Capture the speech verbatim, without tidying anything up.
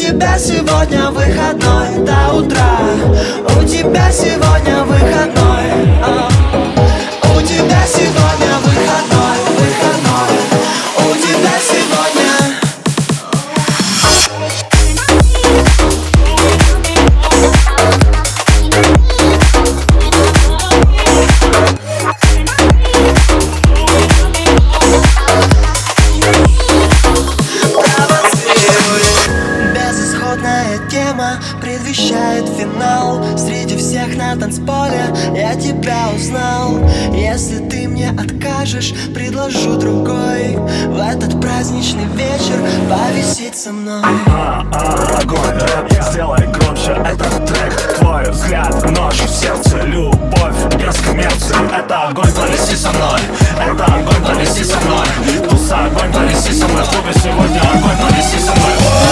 тебя сегодня выходной до утра. У тебя сегодня выходной, а. У тебя сегодня выходной, выходной. У тебя сегодня. Безысходная тема предвещает финал. Среди всех на танцполе я тебя узнал. Если ты мне откажешь, предложу другой. В этот праздничный вечер повисеть со мной. а, а, Огонь, рэп, сделай громче этот трек. Твой взгляд, нож в сердце, любовь без коммерции. Это огонь, повиси со мной. Это огонь, повиси со мной. Туса, огонь, повиси со мной. В клубе сегодня огонь, повиси со мной.